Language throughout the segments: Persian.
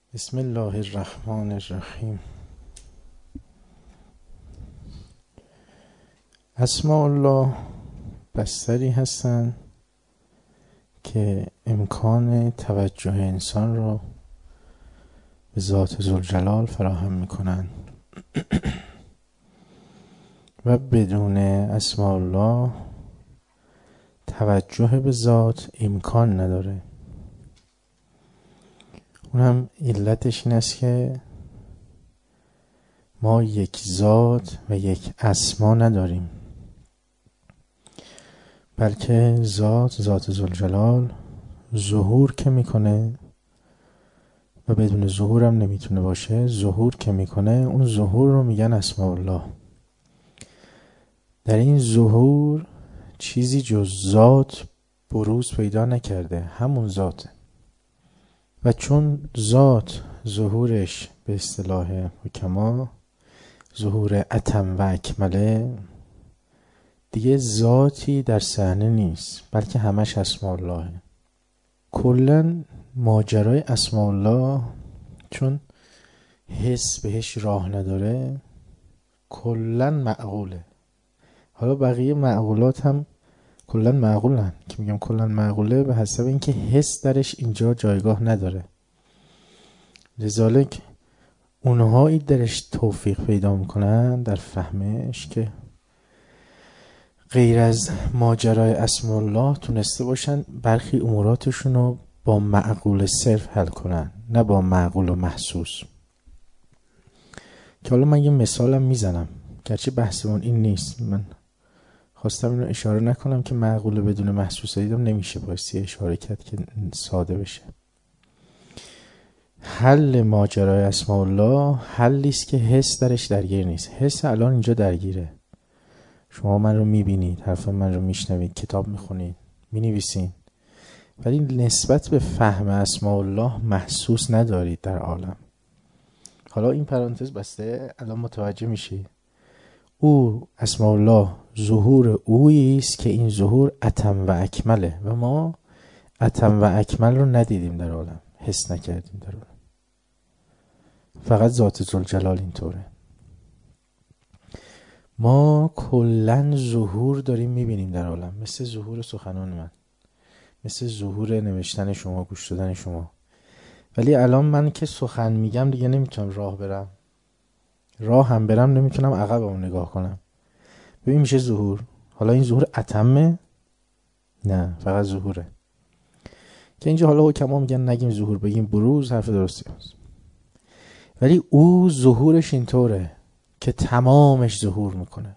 بسم الله الرحمن الرحیم. اسماء الله بستری هستند که امکان توجه انسان را به ذات ذوالجلال فراهم میکنند و بدون اسماء الله توجه به ذات امکان نداره. اون هم علتش این است که ما یک ذات و یک اسما نداریم، بلکه ذات ذوالجلال ظهور که میکنه و بدون ظهور هم نمیتونه باشه. ظهور که میکنه، اون ظهور رو میگن اسماء الله. در این ظهور چیزی جز ذات بروز پیدا نکرده، همون ذاته. و چون ذات ظهورش به اصطلاح حکما ظهور اتم و اکمله، دیگه ذاتی در صحنه نیست، بلکه همش اسماء الله. کلن ماجرای اسماء الله چون حس بهش راه نداره کلن معقوله. حالا بقیه معقولات هم کلن معقولن، که میگم کلن معقوله به حسب اینکه حس درش اینجا جایگاه نداره، لذالک اونهایی درش توفیق پیدا میکنن در فهمش که غیر از ماجرای اسماء الله تونسته باشن برخی اموراتشون رو با معقول صرف حل کنن، نه با معقول و محسوس. که حالا من یه مثالم میزنم، گرچه بحثمون این نیست، من خواستم اینو اشاره نکنم که معقول بدون محسوس دیدم نمیشه، بایستی اشاره کرد که ساده بشه. حل ماجرای اسماء الله حلیست که حس درش درگیر نیست. حس الان اینجا درگیره، شما من رو میبینید، حرف من رو میشنوید، کتاب میخونید، مینویسید، ولی نسبت به فهم اسماء الله محسوس ندارید در عالم. حالا این پرانتز بسته، الان متوجه میشید او اسماء الله ظهور اویی است که این ظهور اتم و اکمله و ما اتم و اکمل رو ندیدیم در عالم، حس نکردیم در عالم. فقط ذات ذوالجلال اینطوره. ما کلن ظهور داریم میبینیم در عالم، مثل ظهور سخنان من، مثل ظهور نوشتن شما، گوش دادن شما. ولی الان من که سخن میگم دیگه نمیتونم راه برم، راه هم برم نمیتونم عقبمو نگاه کنم. ببین میشه ظهور. حالا این ظهور اتمه؟ نه، فقط ظهوره. که اینجا حالا حکما میگن نگیم ظهور، بگیم بروز، حرف درستی هست. ولی او ظهورش اینطوره که تمامش ظهور میکنه،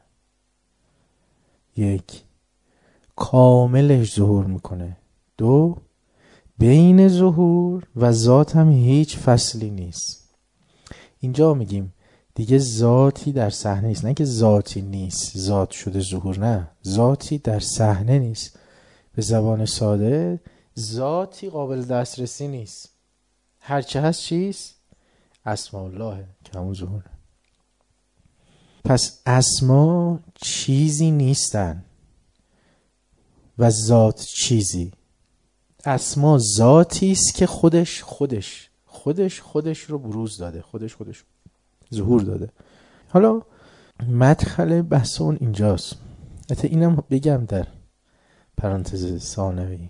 یک، کاملش ظهور میکنه، دو، بین ظهور و ذات هم هیچ فصلی نیست. اینجا میگیم دیگه ذاتی در صحنه نیست، نه که ذاتی نیست ذات شده ظهور، نه، ذاتی در صحنه نیست. به زبان ساده ذاتی قابل دسترسی نیست، هرچه هست چیست؟ اسماء الله که همون ظهوره. پس اسما چیزی نیستن و ذات چیزی. اسما ذاتی است که خودش رو بروز داده، خودش ظهور داده. حالا مدخل بحث اون اینجاست. حتی اینم بگم در پرانتز ثانوی،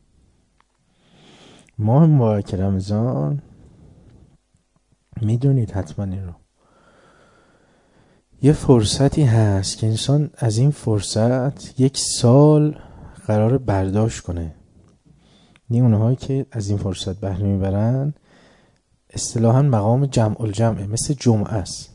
ماه مبارک رمضان میدونید حتما این رو، یه فرصتی هست که انسان از این فرصت یک سال قرار برداشت کنه. اونهایی که از این فرصت بهره میبرن اصطلاحاً مقام جمع الجمعه، مثل جمعه است،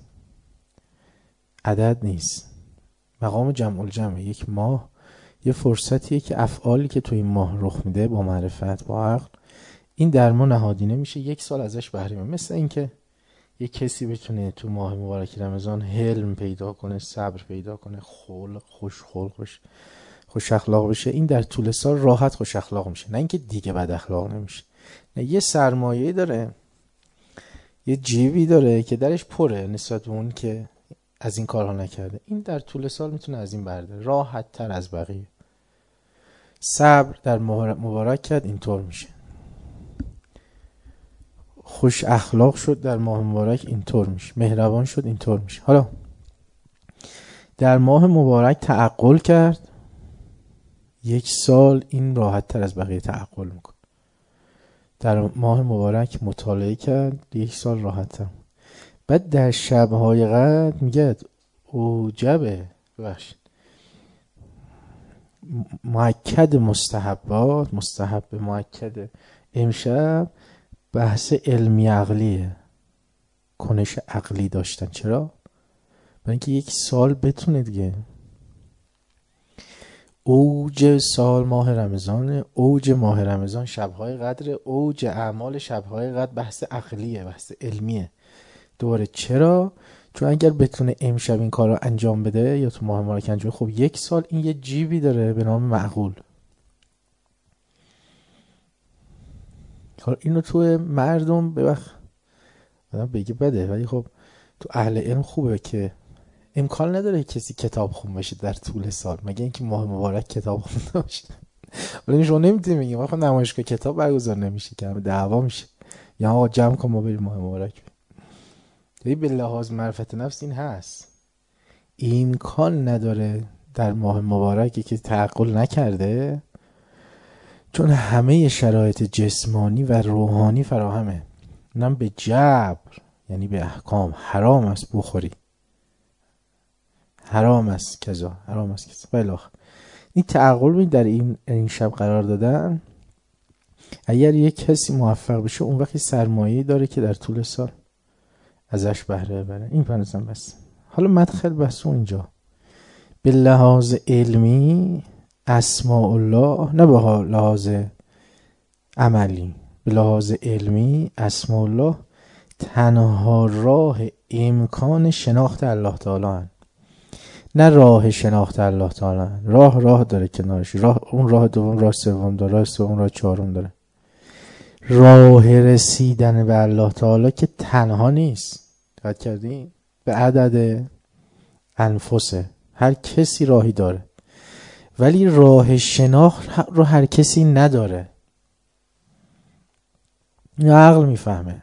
عدد نیست، مقام جمع الجمعه. یک ماه یه فرصتیه که افعالی که تو این ماه رخ میده با معرفت، با عقل، این در ما نهادینه میشه، یک سال ازش بهره میبریم. مثل این که یک کسی بتونه تو ماه مبارک رمضان حلم پیدا کنه، صبر پیدا کنه، خوش اخلاق بشه، این در طول سال راحت خوش اخلاق میشه، نه اینکه دیگه بد اخلاق نمیشه. نه، یه سرمایه داره، یه جیبی داره که درش پره نسبت به اون که از این کارها نکرده، این در طول سال میتونه از این برداره راحت تر از بقیه. صبر در مبارک کرد، اینطور میشه. خوش اخلاق شد در ماه مبارک اینطور میشه، مهربان شد اینطور میشه. حالا در ماه مبارک تعقل کرد، 1 سال این راحت تر از بقیه تعقل میکنه. در ماه مبارک مطالعه کرد، 1 سال راحت تر. بعد در شبهای قدر میگه اوجبه مؤکد مستحبات، مستحب مؤکد امشب بحث علمی عقلیه، کنش عقلی داشتن. چرا؟ برای اینکه 1 سال بتونه دیگه اوج سال ماه رمضان، اوج ماه رمضان شبهای قدر، اوج اعمال شبهای قدر بحث عقلیه، بحث علمیه. دوباره چرا؟ چون اگر بتونه امشب این کار رو انجام بده یا تو ماه مبارک انجام، خب 1 سال این یه جیبی داره به نام معقول. اینو تو مردم ببخ بگه بده، ولی خب تو اهل علم خوبه که امکان نداره کسی کتاب خون بشه در طول سال، مگه اینکه ماه مبارک کتاب خونده باشه. ولی شما نمیتونی بگیم آخه نمایشگاه کتاب برگزار نمیشه که دعوا میشه، یا آقا جمع کن ما بریم ماه مبارک. به لحاظ معرفت نفس این هست، امکان نداره در ماه مبارکی که تعقل نکرده، چون همه شرایط جسمانی و روحانی فراهمه، اونم به جبر، یعنی به احکام. حرام است بخوری، حرام است کذا، حرام است کذا بلاخ. این تعقل در این شب قرار دادن. اگر یک کسی موفق بشه اون وقتی سرمایه‌ای داره که در طول سال ازش بهره ببره. این پرنسان بس. حالا مدخل بحث اینجا به لحاظ علمی اسماء الله، نه به لحاظ عملی، به لحاظ علمی اسماء الله تنها راه امکان شناخت الله تعالی هست، نه راه شناخت الله تعالی هست. راه داره کنارش، اون راه دوم، راه سوم داره، راه سوم، راه چهارم داره. راه رسیدن به الله تعالی که تنها نیست، دقت کردین؟ به عدد انفسه، هر کسی راهی داره، ولی راه شناخت رو هر کسی نداره. این عقل میفهمه.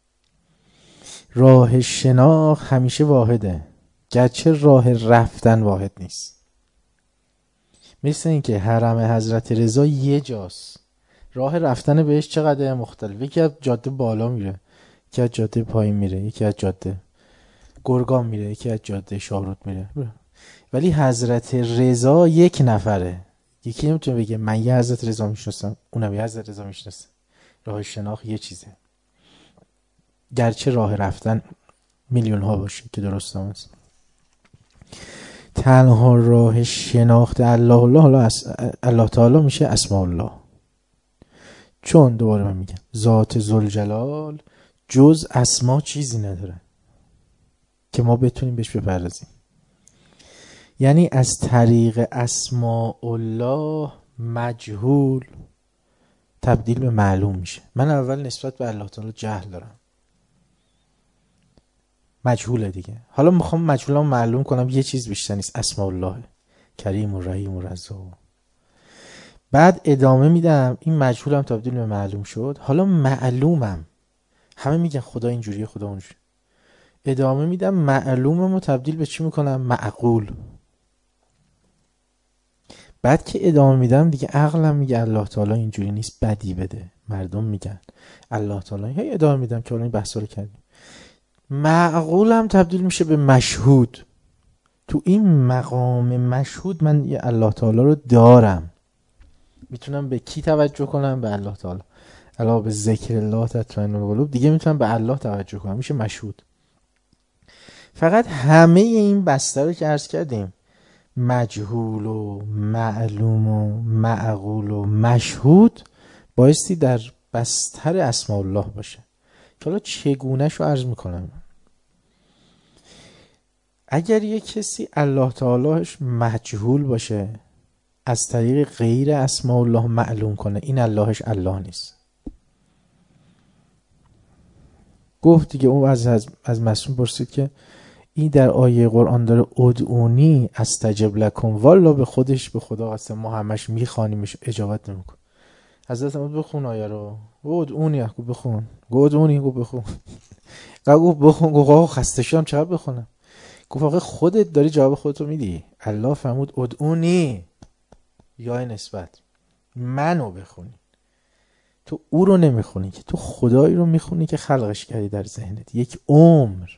راه شناخت همیشه واحده، گرچه راه رفتن واحد نیست. مثل این که حرم حضرت رضا یه جاست، راه رفتن بهش چقدر مختلف. یکی از جاده بالا میره، یکی از جاده پایین میره، یکی از جاده گرگان میره، یکی از جاده شاهرود میره. ولی حضرت رضا یک نفره. یکی نمیتونه بگه من یه حضرت رضا میشناسم، اونم یه حضرت رضا میشناسه. راه شناخت یه چیزه، گرچه راه رفتن میلیون ها باشه که درست هم هست. تنها راه شناخت الله تعالی میشه اسماء الله. چون دوباره من میگم ذات ذوالجلال جز اسما چیزی نداره که ما بتونیم بهش بپردازیم. یعنی از طریق اسماء الله مجهول تبدیل به معلوم میشه. من اول نسبت به الله تعالی جهل دارم، مجهوله دیگه. حالا میخوام مجهولم معلوم کنم، یه چیز بیشتر نیست، اسماء الله کریم و رحیم و رزاق. بعد ادامه میدم، این مجهولم تبدیل به معلوم شد، حالا معلومم. همه میگن خدا اینجوریه، خدا اونجوریه. ادامه میدم، معلوممو تبدیل به چی میکنم؟ معقول. بعد که ادامه میدم دیگه عقلم میگه الله تعالی اینجوری نیست، بدی بده. مردم میگن الله تعالی، هی ادامه میدم که حالا این بحثا رو کردیم. معقولم تبدیل میشه به مشهود. تو این مقام مشهود من یه الله تعالی رو دارم. میتونم به کی توجه کنم؟ به الله تعالی. علاوه به ذکر الله تطمئن القلوب دیگه میتونم به الله توجه کنم، میشه مشهود. فقط همه این بسته رو که عرض کردیم، مجهول و معلوم و معقول و مشهود، بایستی در بستر اسماء الله باشه. که حالا چگونه شو عرض میکنم. اگر یک کسی الله تعالیش مجهول باشه، از طریق غیر اسماء الله معلوم کنه، این اللهش الله نیست. گفت دیگه، اون از مسئول پرسید که این در آیه قرآن داره ادعونی استجب لکم، والا به خودش، به خدا قسم ما همش میخوانیمش اجابت نمیکن. حضرت محمد بخون آیه رو. گفت اونی گفت بخون. گفت اونی گفت بخون. گفت بخون. گفت آقا خسته شدم چقدر بخونم. گفت آقا خودت داری جواب خودتو میدی. الله فرمود ادعونی، یا نسبت منو بخونی. تو او رو نمیخونی که، تو خدایی رو میخونی که خلقش کردی در ذهنت یک عمر.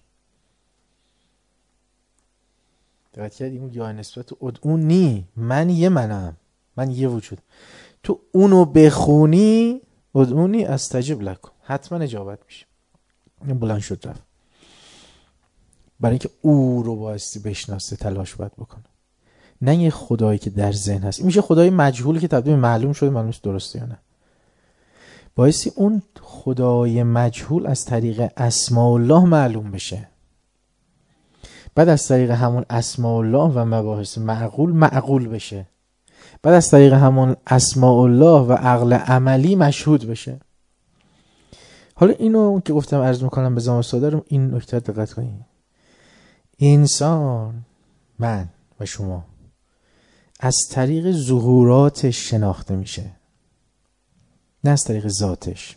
دقت کردی؟ اون یا نسبت ادعونی، من یه منم، من یه وجود. تو اونو بخونی ادعونی استجب لکم، حتما اجابت میشه. این بلند شد رفت. برای اینکه او رو بایستی بشناسه تلاش باید بکنه، نه یه خدایی که در ذهن هست. این میشه خدای مجهولی که تبدیل معلوم شده، معلوم نیست درسته یا نه. بایستی اون خدای مجهول از طریق اسماء الله معلوم بشه، بعد از طریق همون اسماء الله و مباحث معقول بشه، بعد از طریق همون اسماء الله و عقل عملی مشهود بشه. حالا اینو که گفتم عرض میکنم به زمان ساده رو، این نکته دقت کنید. انسان، من و شما، از طریق ظهوراتش شناخته میشه، نه از طریق ذاتش.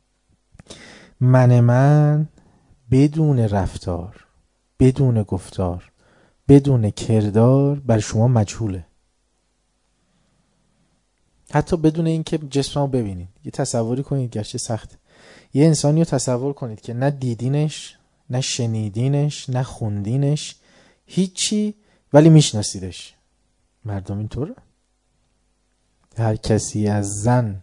من بدون رفتار، بدون گفتار، بدون کردار بر شما مجهوله. حتی بدون اینکه جسممو ببینید. یه تصوری کنید، گرچه سخت، یه انسانی رو تصور کنید که نه دیدینش، نه شنیدینش، نه خوندینش، هیچی، ولی میشناسیدش. مردم اینطوره. هر کسی از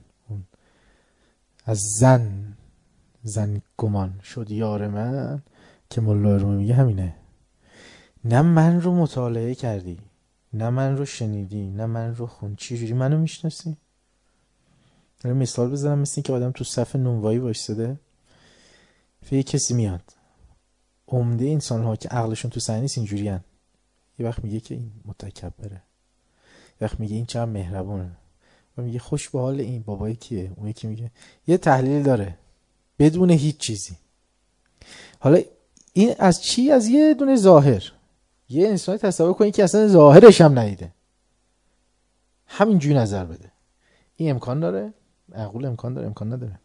زن گمان شد یار من، که مولا رومی میگه همینه. نه من رو مطالعه کردی، نه من رو شنیدی، نه من رو خوند، چی جوری منو میشناسی؟ دارم مثال بزنم، مثل این که آدم تو صف نونوایی وایساده، یه کسی میاد. عمده انسان ها که عقلشون تو سر نیست اینجوری هن. یه وقت میگه که این متکبره، یه وقت میگه این چقدر مهربونه، و میگه خوش به حال این بابای کیه. اون یکی میگه یه تحلیل داره بدون هیچ چیزی. حالا این از چی؟ از یه دونه ظاهر. یه انسانی تصور کنید که اصلا ظاهرش هم ندیده، همینجوری نظر بده. این امکان داره؟ معقول امکان داره؟ امکان نداره.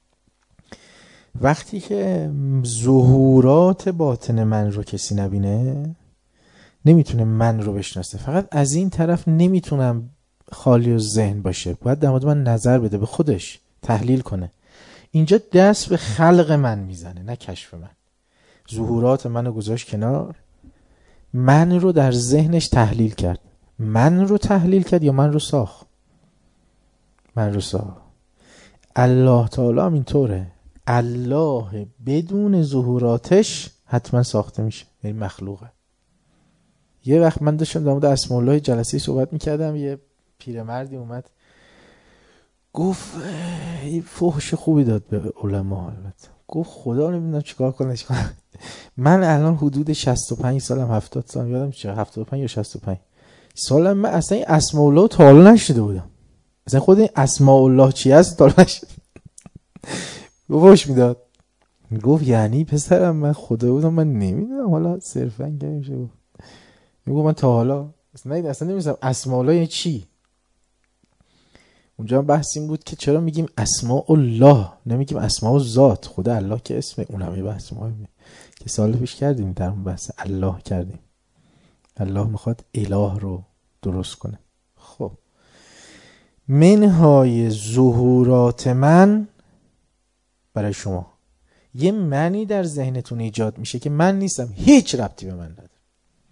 وقتی که ظهورات باطن من رو کسی نبینه، نمیتونه من رو بشناسه. فقط از این طرف نمیتونم خالی و ذهن باشه، باید در مورد من نظر بده، به خودش تحلیل کنه. اینجا دست به خلق من میزنه، نه کشف من. ظهورات منو گذاشت کنار، من رو در ذهنش تحلیل کرد. من رو تحلیل کرد یا من رو ساخت؟ من رو ساخت. الله تعالی هم اینطوره. الله بدون ظهوراتش حتما ساخته میشه، یعنی مخلوقه. یه وقت من داشتم در مورد اسماء الله جلسه صحبت میکردم، یه پیرمردی اومد گفت فحش خوبی داد به علما. البته گفت خدا نمیدونم چیکار کنه. من الان حدود 65 سالم، 70 سالم، یادم چه 75 یا 65 سالم، من اصلا این اسماء الله تا حالا نشیده بودم. اصلا خود این اسماء الله چی هست تا حالا نشیده. گفتش میداد. گفت یعنی پسرم من خدا بودم من نمیدونم، حالا صرفا که میشه. گفت من تا حالا اصلا نمیدونم اسماء الله یعنی چی. اونجا بحث این بود که چرا میگیم اسماء الله نمیگیم اسماء ذات. خدا الله که اسم، اونم یه بحث مهمه که سال پیش کردیم، در اون بحث الله کردیم. الله میخواد اله رو درست کنه. خب منهای ظهورات من برای شما یه معنی در ذهنتون ایجاد میشه که من نیستم، هیچ ربطی به من نداره.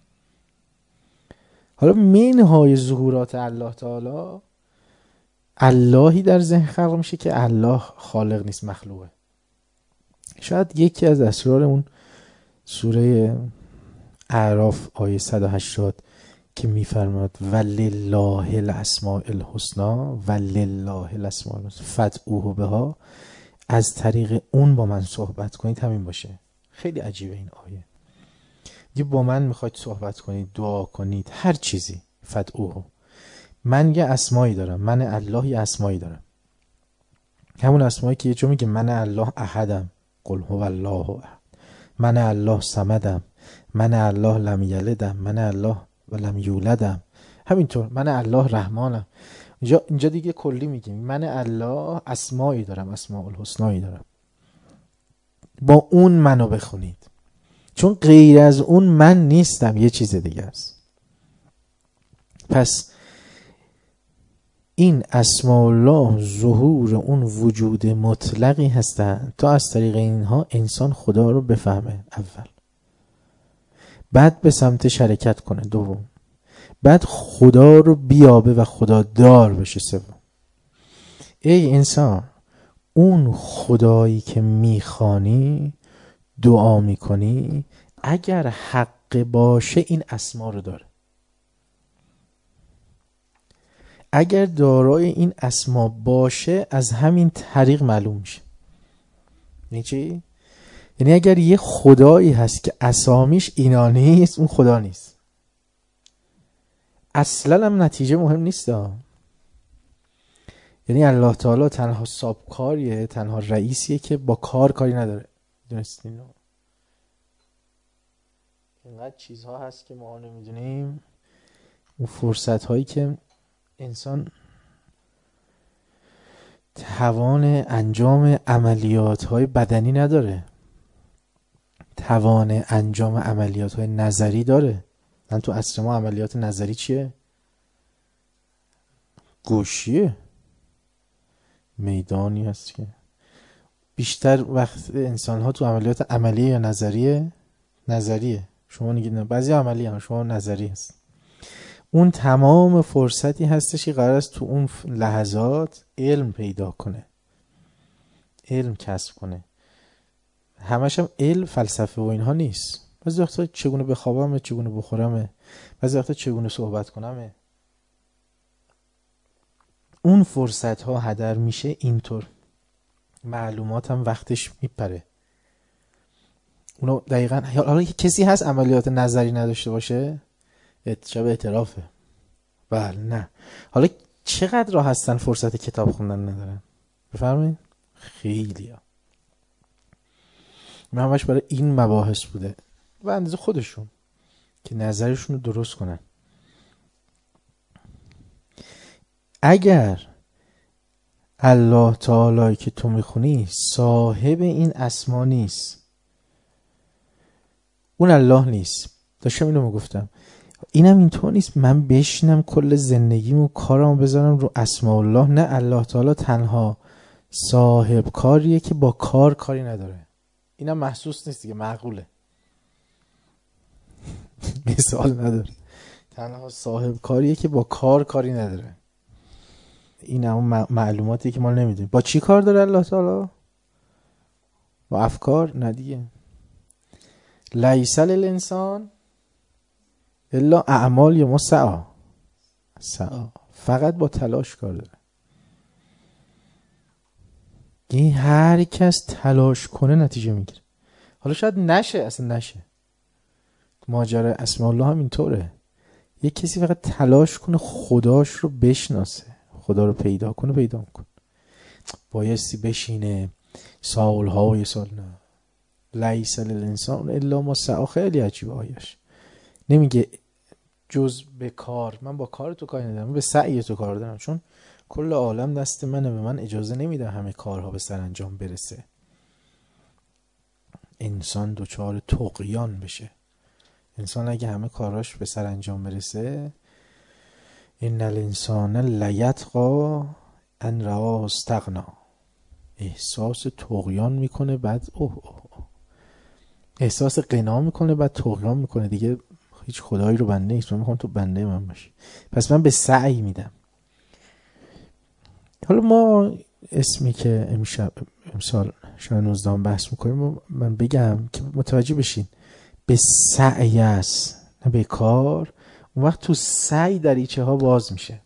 حالا منهای ظهورات الله تعالی، اللهی در ذهن خلق میشه که الله خالق نیست، مخلوقه. شاید یکی از اسرار اون سوره اعراف آیه 180 که میفرماد ولله الاسماء الحسنا، ولله الاسماء الحسنا فادعوه بها، از طریق اون با من صحبت کنید، همین باشه. خیلی عجیبه این آیه. یه با من میخواید صحبت کنید، دعا کنید، هر چیزی، فادعوه. من یه اسمایی دارم، من الله یه اسمایی دارم، همون اسمایی که یه جا میگه من الله احدم، قل هو الله احد، من الله صمدم، من الله لم یلدم، من الله ولم یولدم، همینطور من الله رحمانم. اینجا دیگه کلی میگیم من الله اسمایی دارم، اسماء الحسنایی دارم، با اون منو بخونید، چون غیر از اون من نیستم، یه چیز دیگه است. پس این اسماء الله ظهور اون وجود مطلقی هستن تا از طریق اینها انسان خدا رو بفهمه اول، بعد به سمت شرکت کنه دوم، بعد خدا رو بیابه و خدا دار بشه سوم. ای انسان، اون خدایی که میخوانی دعا میکنی اگر حق باشه این اسما رو داره، اگر دارای این اسما باشه از همین طریق معلوم میشه. یعنی چی؟ یعنی اگر یه خدایی هست که اسامیش اینا نیست، اون خدا نیست. اصلا هم نتیجه مهم نیست یعنی الله تعالی تنها سابکاریه، تنها رئیسیه که با کاری نداره. دونستین اینقدر چیزها هست که ما نمیدونیم، اون فرصت هایی که انسان توان انجام عملیات های بدنی نداره، توان انجام عملیات های نظری داره. من تو عصر ما عملیات نظری چیه؟ گوشیه، میدانی هست که بیشتر وقت انسان ها تو عملیات عملیه یا نظریه؟ نظریه. شما نگید نه، بعضی عملی هم شما نظری هست. اون تمام فرصتی هستش که قرار است تو اون لحظات علم پیدا کنه، علم کسب کنه. همش هم علم فلسفه و اینها نیست. بعضی وقتا چگونه بخوابم، چگونه بخورم، بعضی وقتا چگونه صحبت کنم. اون فرصت ها هدر میشه، اینطور معلومات هم وقتش میپره. اونو دقیقاً حالا کسی هست عملیات نظری نداشته باشه؟ شب اعترافه. بله نه. حالا چقدر راه هستن فرصت کتاب خوندن ندارن؟ بفرمایید. خیلی ها. من همش برای این مباحث بوده و اندازه خودشون که نظرشون رو درست کنن. اگر الله تعالی که تو میخونی صاحب این اسما نیست، اون الله نیست. داشتم اینو میگفتم، اینم اینطور نیست من بشینم کل زندگیمو کارامو بذارم رو اسماء الله. نه، الله تعالی تنها صاحب کاریه که با کاری نداره. اینم محسوس نیست دیگه، معقوله. مثال نداره. تنها صاحب کاریه که با کاری نداره. این هم معلوماتی که ما نمیدونیم. با چی کار داره الله تعالی؟ با افکار؟ نه دیگه. لیس للانسان الا اعمال یا سعی. فقط با تلاش کار داره. این هر کس تلاش کنه نتیجه میگیره. حالا شاید نشه، اصلا نشه. ماجرا اسماء الله هم اینطوره. یک کسی فقط تلاش کنه خداش رو بشناسه، خدا رو پیدا کنه، پیدا میکنه. بایستی بشینه سالهای سال. نه، لیس للانسان الا ما سعی. خیلی عجیبه آیش. نمیگه جز به کار، من با کار تو کاری ندارم، من به سعی تو کار دارم، چون کل عالم دست منه، به من اجازه نمیده همه کارها به سرانجام برسه. انسان دچار طغیان بشه. انسان اگه همه کاراش به سرانجام برسه، ان الانسان لیطغی ان رآه استغنی، احساس طغیان میکنه، بعد احساس غنا میکنه، بعد طغیان میکنه. دیگه هیچ خدایی رو بنده نیست، من میخوام تو بنده من باشی، پس من به سعی میدم. حالا ما اسمی که امسال شاید 19 بحث میکنیم، من بگم که متوجه بشین به سعی است، نه به کار. اون وقت تو سعی دریچه ها باز میشه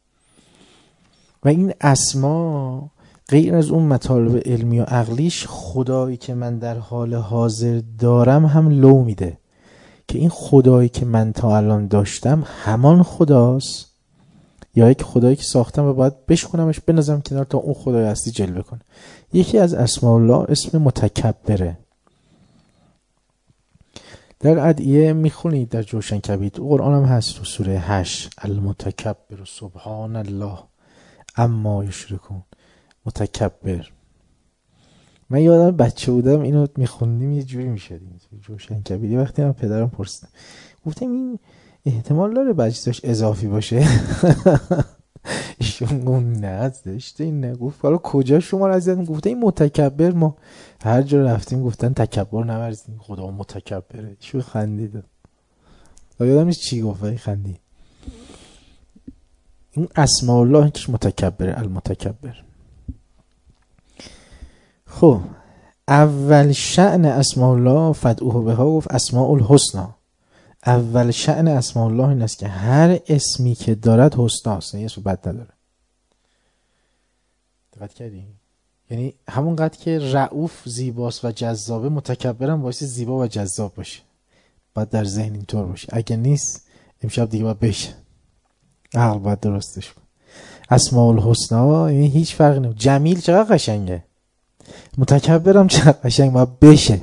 و این اسما غیر از اون مطالب علمی و عقلیش، خدایی که من در حال حاضر دارم هم لو میده که این خدایی که من تا الان داشتم همان خداست یا یک خدایی که ساختم و باید بشکنمش بنازم کنار تا اون خدای اصلی جلوه کنه. یکی از اسماء الله اسم متکبره. در ادعیه میخونید در جوشن کبیر، قرآن هم هست تو سوره 8 المتکبر سبحان الله اما یشرکون. متکبر. من یادم بچه بودم اینو میخوندیم یه جوری میشدیم جوشن کبیری. وقتی من پدرم پرسیدم گفتم این احتمال داره بچه‌اش اضافی باشه؟ ایشون گفت نه زشته این. نگفت حالا کجا شما را زدن؟ گفته این متکبر. ما هر جا رفتیم گفتن تکبر نورزیم، خدا متکبره. شو خندید. یادم نیست چی گفت ولی خندید. این اسماء الله که متکبره، المتکبر. خب اول شأن اسماء الله فدعوه بها، گفت اسماء الحسنا. اول شأن اسماء الله این است که هر اسمی که دارد حسناست، یعنی اسم بد نداره. دقت کردین؟ یعنی همونقدر که رؤوف زیباست و جذابه، متکبرم باعث زیبا و جذاب باشه. باید در ذهن اینطور باشه. اگه نیست امشب دیگه باید بشه. عقل باید درستش کن. اسماء الحسنا یعنی هیچ فرقی نمیکنه. جمیل چقدر قشنگه، متکبرم چقدر قشنگ باید بشه.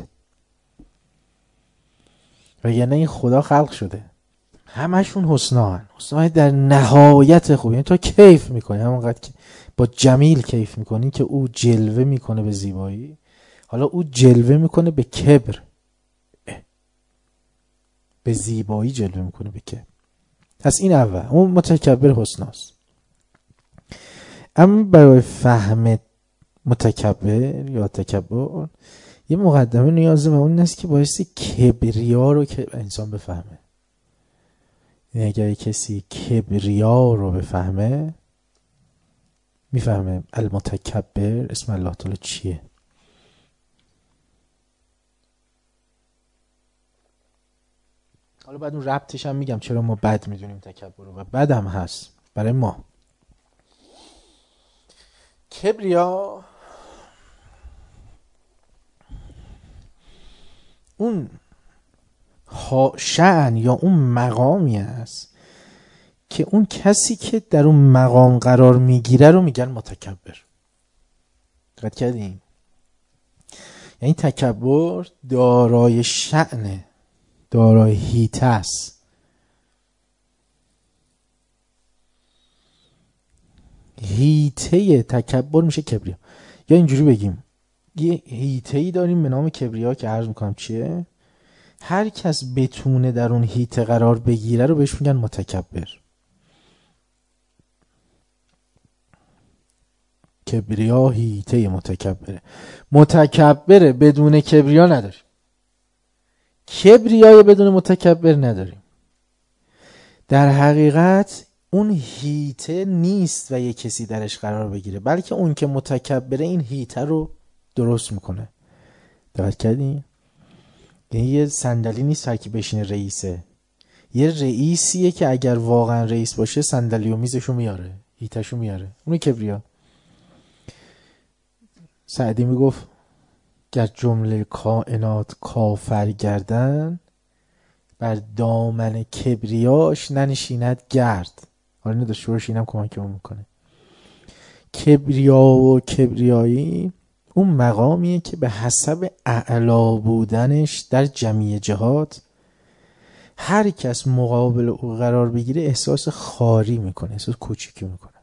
و یعنی این خدا خلق شده همشون حسنا در نهایت خوب. یعنی تو کیف میکنی همونقدر که با جمیل کیف میکنی که او جلوه میکنه به زیبایی، حالا او جلوه میکنه به کبر، به زیبایی جلوه میکنه به کبر. پس این اول اون متکبر حسناست. اما برای فهم متکبر یا تکبر یه مقدمه نیازه و اون است که باعث کبریا رو که انسان بفهمه. یعنی اگر کسی کبریا رو بفهمه میفهمه المتکبر اسم الله تعالی چیه. حالا بعد اون ربطش هم میگم چرا ما بد میدونیم تکبر رو و بد هم هست برای ما. کبریا اون شأن یا اون مقامی است که اون کسی که در اون مقام قرار میگیره رو میگن متکبر. دقت کردین؟ یعنی تکبر دارای شأنه، دارای هیته است. هیته تکبر میشه کبریا. یا اینجوری بگیم یه هیته‌ای داریم به نام کبریا که عرض میکنم چیه. هر کس بتونه در اون هیته قرار بگیره رو بهش میگن متکبر. کبریا هیته متکبره. متکبره بدون کبریا نداریم، کبریای بدون متکبر نداریم. در حقیقت اون هیته نیست و یه کسی درش قرار بگیره، بلکه اون که متکبره این هیته رو درست میکنه. دقت کردین؟ یعنی یه صندلی نیست هر کی بشینه رئیسه. یه رئیسیه که اگر واقعا رئیس باشه صندلی و میزشو میاره، هیتشو میاره. اون کبریا. سعدی میگفت گر جمله کائنات کافر گردن، بر دامن کبریاش ننشیند گرد. حالا اینو داشته اینم کمکمون میکنه. کبریا و کبریایی اون مقامیه که به حسب اعلا بودنش در جمیع جهات هر کس مقابل او قرار بگیره احساس خاری میکنه، احساس کوچیکی میکنه.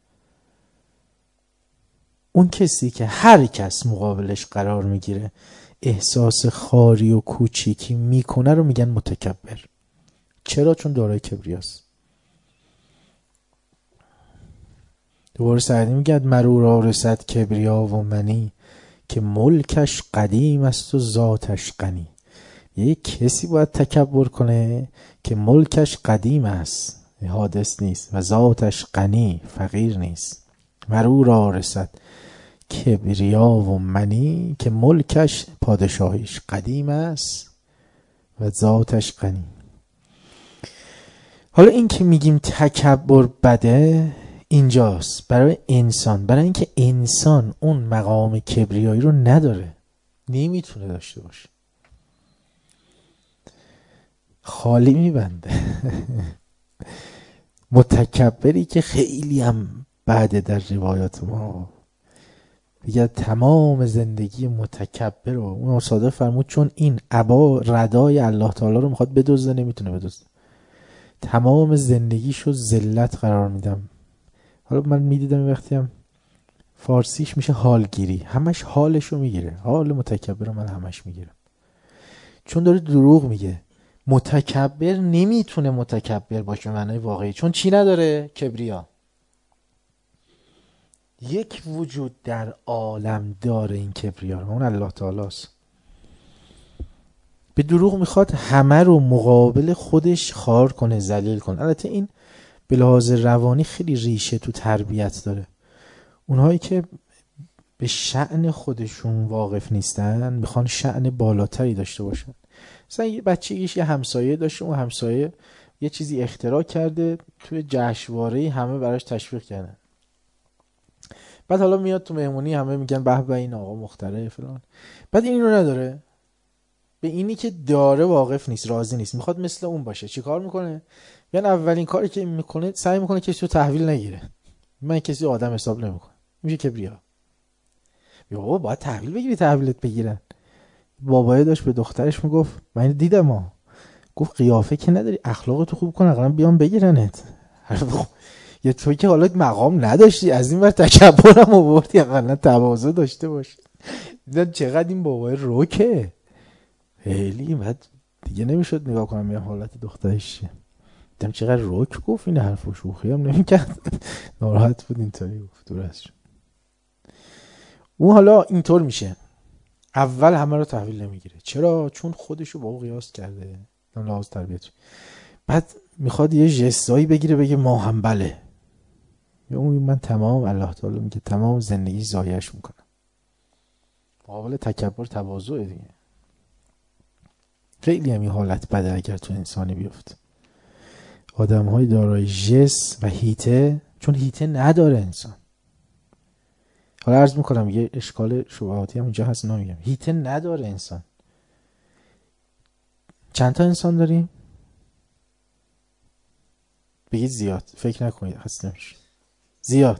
اون کسی که هر کس مقابلش قرار میگیره احساس خاری و کوچیکی میکنه رو میگن متکبر. چرا؟ چون دارای کبریاست. دوباره سعدی میگه مرو را رسد کبریا و منی، که ملکش قدیم است و ذاتش غنی. یه کسی باید تکبر کنه که ملکش قدیم است، حادث نیست، و ذاتش غنی، فقیر نیست. مرو را رسد کبریا و منی، که ملکش پادشاهیش قدیم است و ذاتش غنی. حالا این که میگیم تکبر بده اینجاست برای انسان، برای اینکه انسان اون مقام کبریایی رو نداره، نمیتونه داشته باشه، خالی میبنده. متکبری که خیلی هم بعد در روایات ما دیگه تمام زندگی متکبر رو اون صادق فرمود چون این عبا ردای الله تعالی رو میخواد بدزده نمیتونه بدزده، تمام زندگیشو ذلت قرار میدم حالا من میدیدم وقتی هم فارسیش میشه حالگیری، همش حالشو میگیره، حال متکبر رو من همش میگیرم، چون داره دروغ میگه. متکبر نمیتونه متکبر باشه معنای واقعی، چون چی نداره؟ کبریا. یک وجود در عالم داره این کبریا رو، اون الله تعالی است. به دروغ میخواد همه رو مقابل خودش خار کنه، ذلیل کنه. البته این به لحاظ روانی خیلی ریشه تو تربیت داره. اونهایی که به شأن خودشون واقف نیستن میخوان شأن بالاتری داشته باشن. مثلا یه بچگیش یه همسایه داشته، اون همسایه یه چیزی اختراع کرده، توی جشنواره همه براش تشویق کردن. بعد حالا میاد تو مهمونی همه میگن به به این آقا مخترع فلان. بعد این رو نداره، به اینی که داره واقف نیست، راضی نیست، میخواد مثل اون باشه. چی کار میکنه؟ یعنی اولین کاری که میکنه سعی میکنه کسی رو تحویل نگیره. من کسی آدم حساب نمیکنه، میشه کبریا. بابا باید تحویل بگیری، تحویلت بگیرن. بابایه داشت به دخترش میگفت من دیدم گفت قیافه که نداری، اخلاقتو خوب کن اقلا بیان بگیرنت. یه توی که حالا مقام نداشتی از این ور تکبرم آوردی، اقلا تواضع داشته باش. دیدن چقدر این بابای روکه خیلی. بعد دیگه نمیشد نگاه کنم یه حالت دخترش، دیدم چقدر روک گفت این حرفو، شوخی هم نمیکرد، ناراحت بود اینطوری گفت دور ازش. اون حالا اینطور میشه، اول همه رو تحویل نمیگیره. چرا؟ چون خودشو با اون قیاس کرده، لحاظ تربیتی. بعد میخواد یه جستایی بگیره بگه ما هم بله، یا اون من تمام، الله تعالی میگه تمام زندگی ضایعش میکنم. مقابل تکبر تواضع دیگه. خیلی هم این حالت بده اگر تو انسانی بیفت. آدم های دارای جس و هیته، چون هیته نداره انسان. حالا عرض میکنم یه اشکال شبهاتی هم اینجا هست، نمیگم هیته نداره انسان. چند تا انسان داریم؟ بگید زیاد، فکر نکنید هست نمیشه. زیاد.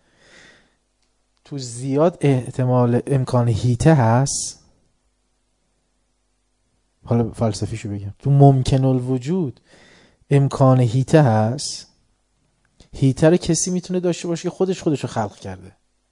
تو زیاد احتمال امکان هیته هست. حالا فلسفیشو بگم، تو ممکن الوجود امکان هیته هست. هیته رو کسی میتونه داشته باشه که خودشو خلق کرده.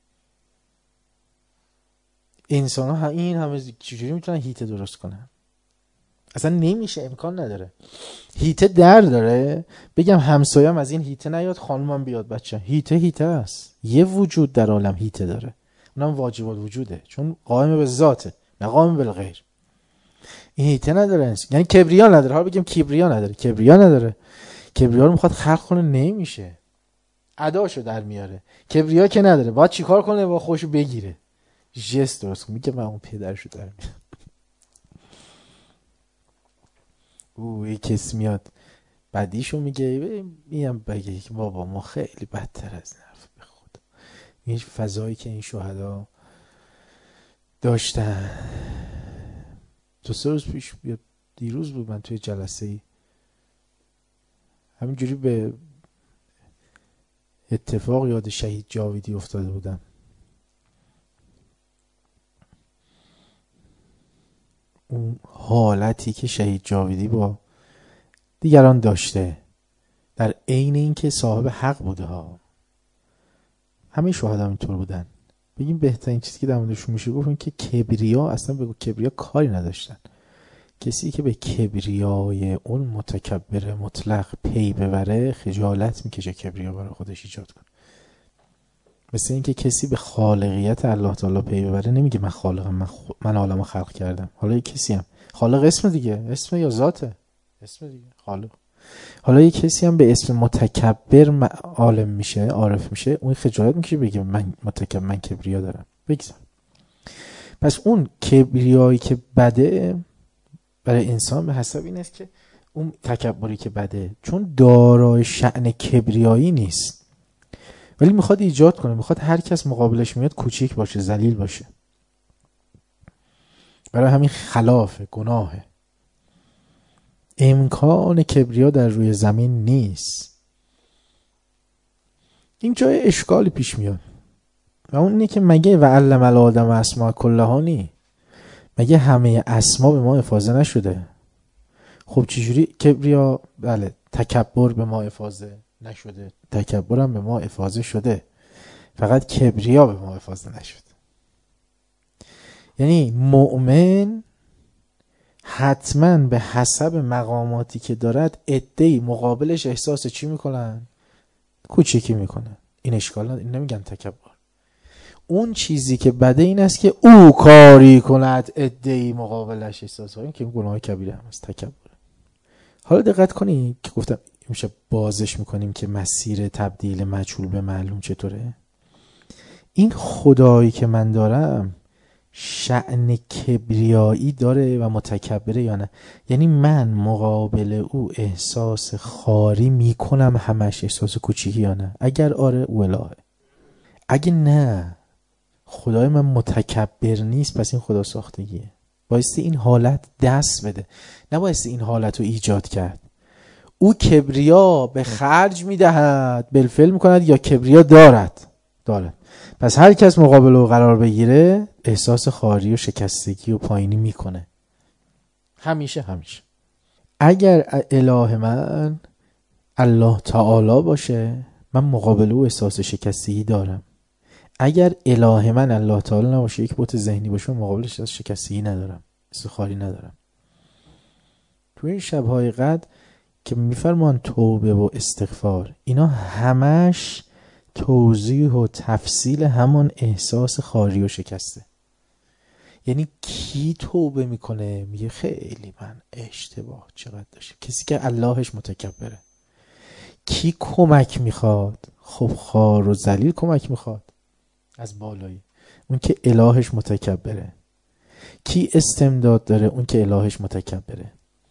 انسان ها این همه چجوری میتونن هیته درست کنن؟ اصلا نمیشه، امکان نداره. هیته در داره، بگم همسایم از این هیته نیاد خانومم بیاد بچه، هیته است. یه وجود در عالم هیته داره، اونم واجب الوجوده، چون قائم به ذاته نه قائم بالغیر. این هیته نداره انسان، یعنی کبریا نداره. حالا بگم کبریا نداره. کبریا رو میخواد خلق کنه، نمیشه. اداشو در میاره. کبریا که نداره، باید چیکار کنه؟ با خوشو بگیره، جست درست کنه، میگه من اون پدرشو در میاره. یه کس میاد بعدیشو میگه، میام بگه که بابا ما خیلی بدتر از نرف به خدا. این فضایی که این شهدا داشتن 2-3 روز پیش، دیروز بود، من توی جلسه ای همینجوری به اتفاق یاد شهید جاویدی افتاده بودم. اون حالتی که شهید جاویدی با دیگران داشته، در عین این که صاحب حق بوده ها. همه شهدا اینطور بودن. بگیم بهترین چیزی که در موردشون میشه گفت این که کبریا، اصلا بگو کبریا کاری نداشتن. کسی که به کبریای اون متکبر مطلق پی ببره خجالت میکشه کبریا برای خودش ایجاد کنه. مثل این که کسی به خالقیت الله تعالی پی ببره نمیگه من خالقم، من عالمو خلق کردم. حالا یه کسی هم خالق اسم دیگه، اسم یا ذاته، اسم دیگه خالق. حالا یه کسی هم به اسم متکبر عالم میشه، عارف میشه، اون خجالت میکشه بگه من متکبر، من کبریا دارم. بگذار. پس اون کبریایی که بده برای انسان به حساب این است که اون تکبری که بده، چون دارای شأن کبریایی نیست، ولی میخواد ایجاد کنه، میخواد هر کس مقابلش میاد کوچیک باشه، ذلیل باشه. برای همین خلافه، گناهه. امکان کبریا در روی زمین نیست. این جای اشکالی پیش میاد و اون اینه که مگه و علم الآدم اسماء کلها نی؟ مگه همه اسما به ما افاضه نشده؟ خب چجوری کبریا، بله تکبر به ما افاضه نشده، تکبرم به ما افاضه شده، فقط کبریا به ما افاضه نشده. یعنی مؤمن حتما به حسب مقاماتی که دارد عده‌ای مقابلش احساس چی میکنن؟ کوچیکی میکنن. این اشکال نداره، این نمیگن تکبر. اون چیزی که بده این است که او کاری کند عده‌ای مقابلش احساس کنن، که گناه کبیره هم است، تکبر. حالا دقت کنید که گفتم میشه بازش میکنیم که مسیر تبدیل مجهول به معلوم چطوره. این خدایی که من دارم شأن کبریایی داره و متکبره یا نه؟ یعنی من مقابل او احساس خاری میکنم، همش احساس کوچیکی یا نه؟ اگر آره او الهه. اگه نه خدای من متکبر نیست، پس این خدا ساختگیه. بایستی این حالت دست بده، نبایستی این حالت رو ایجاد کرد. او کبریا به خرج میدهد، بالفعل میکند، یا کبریا دارد. پس هر کس مقابل او قرار بگیره احساس خاری و شکستگی و پایینی میکنه. همیشه. اگر اله من الله تعالی باشه، من مقابل او احساس شکستگی دارم. اگر اله من الله تعالی نباشه، یک بت ذهنی باشه، مقابلش احساس شکستگی ندارم، احساس خاری ندارم. تو این شب‌های قدر که میفرمان توبه و استغفار، اینا همش توضیح و تفصیل همون احساس خاری و شکسته. یعنی کی توبه میکنه میگه خیلی من اشتباه چقدر داشتم؟ کسی که اللهش متکبره. کی کمک میخواد؟ خب خوار و ذلیل کمک میخواد از بالایی، اون که الهش متکبره. کی استمداد داره؟ اون که الهش متکبره.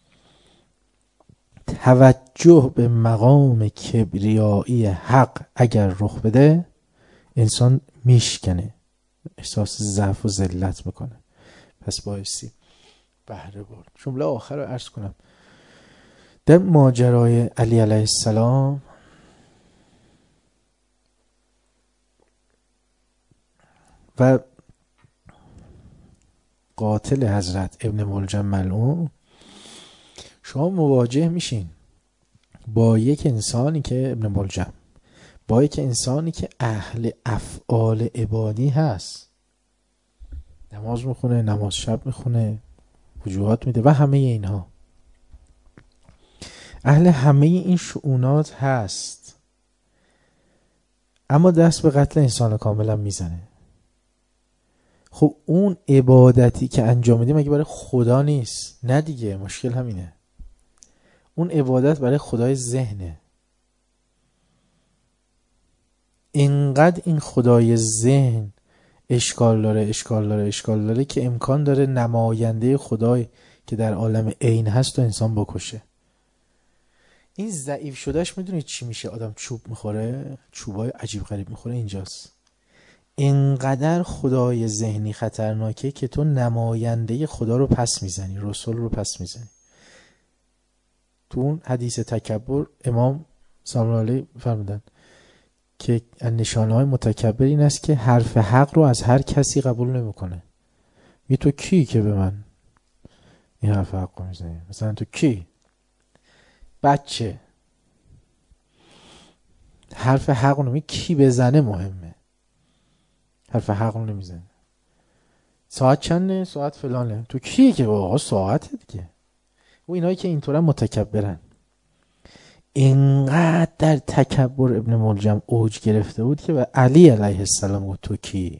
توجه به مقام کبریایی حق اگر رخ بده، انسان میشکنه، احساس ضعف و ذلت میکنه. پس بایستی بهره برد. جمله آخر رو عرض کنم. در ماجرای علی علیه السلام و قاتل حضرت ابن ملجم ملعون، شما مواجه میشین با یک انسانی که ابن ملجم، با یک انسانی که اهل افعال عبادی هست، نماز میخونه، نماز شب میخونه، وجوهات میده و همه اینها، اهل همه این شؤونات هست، اما دست به قتل انسان کاملا میزنه. خب اون عبادتی که انجام میده مگه برای خدا نیست؟ نه دیگه، مشکل همینه. اون عبادت برای خدای ذهنه. اینقدر این خدای ذهن اشکال داره که امکان داره نماینده خدای که در عالم عین هست و انسان بکشه. این ضعیف شدهش میدونید چی میشه؟ آدم چوب میخوره، چوبای عجیب غریب میخوره. اینجاست اینقدر خدای ذهنی خطرناکه که تو نماینده خدا رو پس میزنی، رسول رو پس میزنی. تو اون حدیث تکبر امام سلام الله علیه فرمودن که نشانه‌های متکبر این است که حرف حق رو از هر کسی قبول نمیکنه. می تو کی که به من این حرف حق رو میزنی؟ مثلا تو کی؟ بچه حرف حق رو کی بزنه مهمه، حرف حق رو نمیزنه. ساعت چنده؟ ساعت فلانه. تو کی که آقا ساعته دیگه؟ و اینایی که اینطورا متکبرن. اینقدر در تکبر ابن ملجم اوج گرفته بود که به علی علیه السلام گفت تو کی؟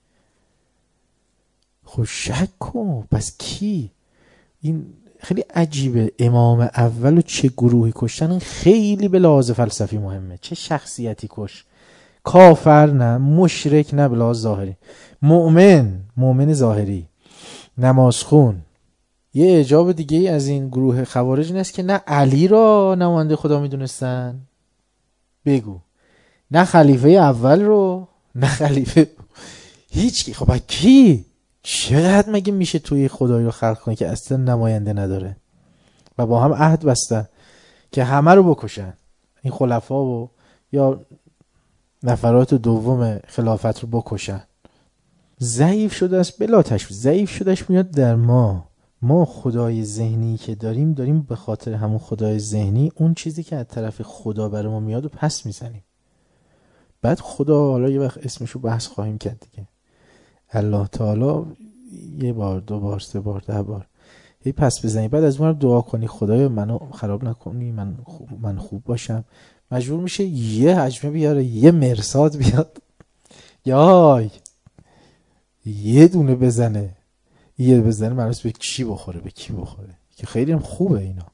خب شک کن، پس کی؟ این خیلی عجیبه. امام اول و چه گروهی کشتن، این خیلی به لحاظ فلسفی مهمه. چه شخصیتی کش؟ کافر نه، مشرک نه به لحاظ ظاهری، مؤمن ظاهری، نمازخون. یه اعجاب دیگه ای از این گروه خوارج این است که نه علی را نماینده خدا میدونستن، بگو نه خلیفه اول رو، نه خلیفه هیچ کی. خب کی؟ چقدر مگه میشه توی خدایی رو خلق کنه که اصلا نماینده نداره و با هم عهد بستن که همه رو بکشن، این خلفا و یا نفرات دوم خلافت رو بکشن. ضعیف شده است بلا تشبیه. ضعیف شدهش میاد در ما ما خدای ذهنی که داریم به خاطر همون خدای ذهنی اون چیزی که از طرف خدا برای ما میاد و پس میزنیم. بعد خدا، حالا یه وقت اسمشو بحث خواهیم کرد دیگه، الله تعالی یه بار، 2 بار، 3 بار، 10 بار هی پس بزنی، بعد از اون دعا کنی خدایا منو خراب نکنی، من خوب باشم، مجبور میشه یه حجمه بیاره، یه مرصاد بیاد یا یه دونه بزنه، یه بزنه مرس به چی بخوره، به کی بخوره، که خیلی هم خوبه اینا.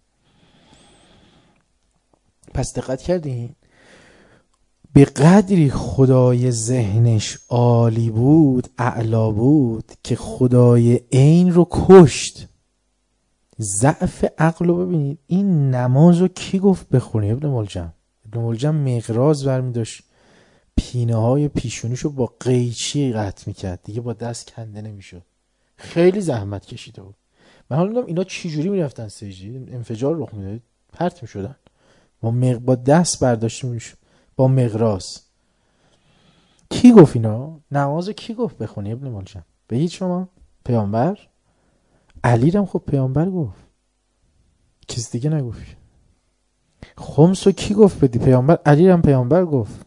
پس دقت کردین به قدری خدای ذهنش عالی بود، اعلا بود، که خدای عین رو کشت. ضعف عقل رو ببینید. این نماز رو کی گفت بخونی؟ ابن ملجم مقراض برمی داشت پینه های پیشونیشو با قیچی قطع میکرد، دیگه با دست کنده نمیشد، خیلی زحمت کشیده بود. من حالا نمیدونم اینا چی جوری میرفتن سجده، انفجار رخ میداد، پرت میشدن، با دست برداشته میشد با مقراض. کی گفت اینا؟ نمازو کی گفت بخونی ابن ملجم؟ بگید شما. پیامبر؟ علی هم خب پیامبر گفت، کس دیگه نگفت. خمسو کی گفت بدی؟ پیامبر. علی هم پیامبر گفت.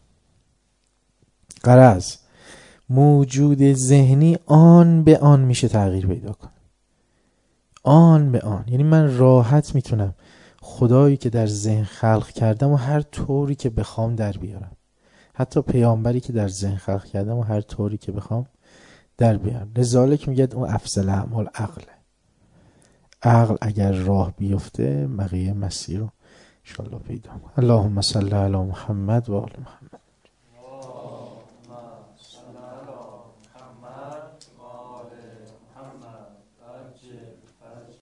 غرض موجود ذهنی آن به آن میشه تغییر پیدا کنه، آن به آن. یعنی من راحت میتونم خدایی که در ذهن خلق کردم و هر طوری که بخوام در بیارم، حتی پیامبری که در ذهن خلق کردم و هر طوری که بخوام در بیارم. لذالک میگه اون افضل اعمال عقل اگر راه بیفته بقیه مسیر رو انشاءالله پیدا. اللهم صل علی محمد و آل محمد.